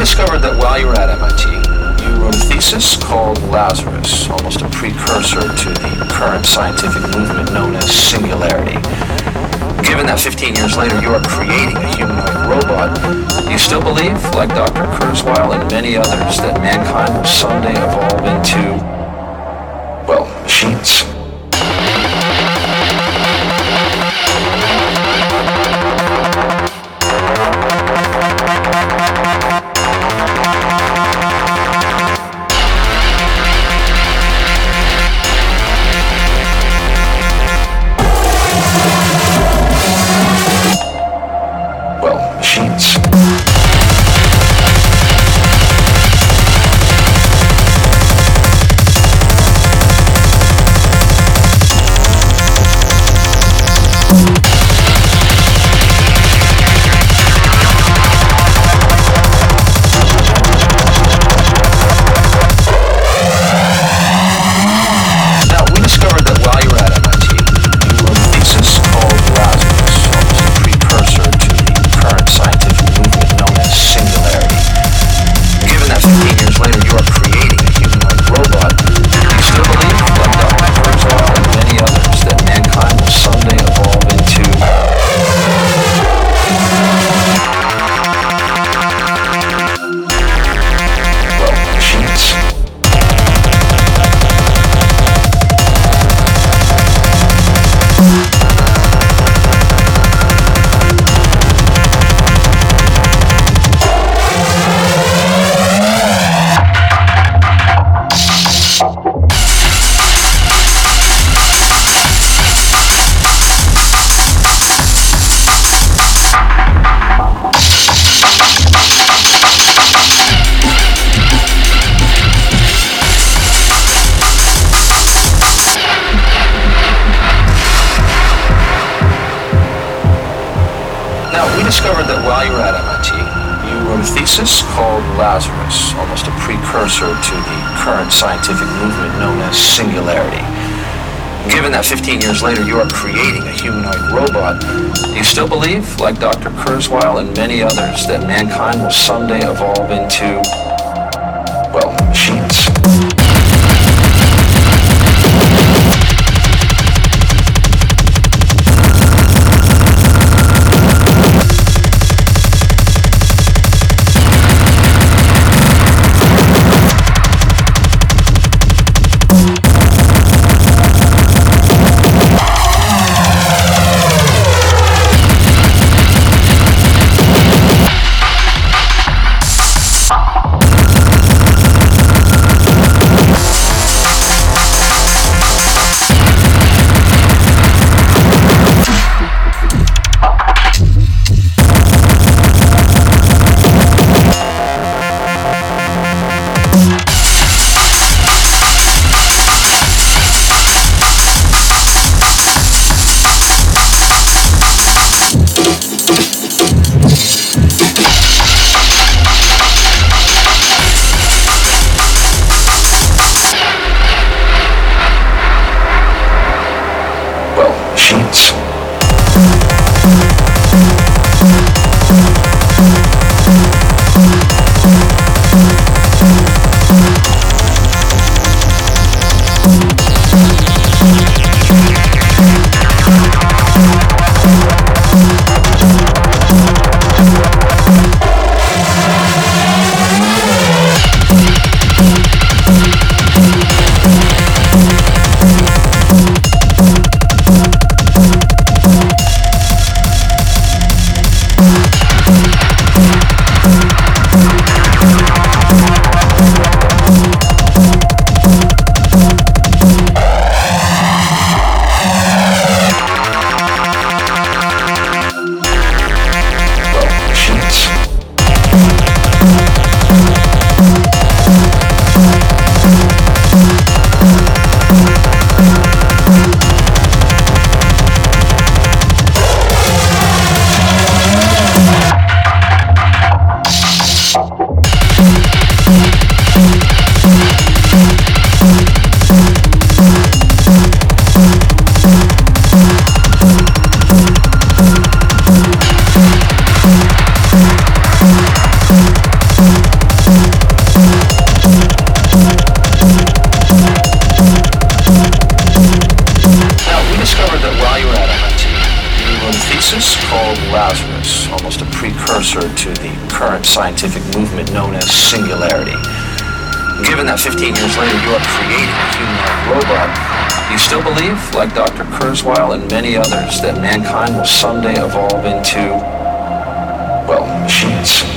discovered that while you were at MIT, you wrote a thesis called Lazarus, almost a precursor to the current scientific movement known as singularity. Given that 15 years later you are creating a humanoid robot, do you still believe, like Dr. Kurzweil and many others, that mankind will someday evolve into, well, machines? Discovered that while you were at MIT, you wrote a thesis called Lazarus, almost a precursor to the current scientific movement known as singularity. Given that 15 years later you are creating a humanoid robot, do you still believe, like Dr. Kurzweil and many others, that mankind will someday evolve into, well, machines? thesis called Lazarus, almost a precursor to the current scientific movement known as singularity. Given that 15 years later you are creating a humanoid robot, do you still believe, like Dr. Kurzweil and many others, that mankind will someday evolve into, well, machines?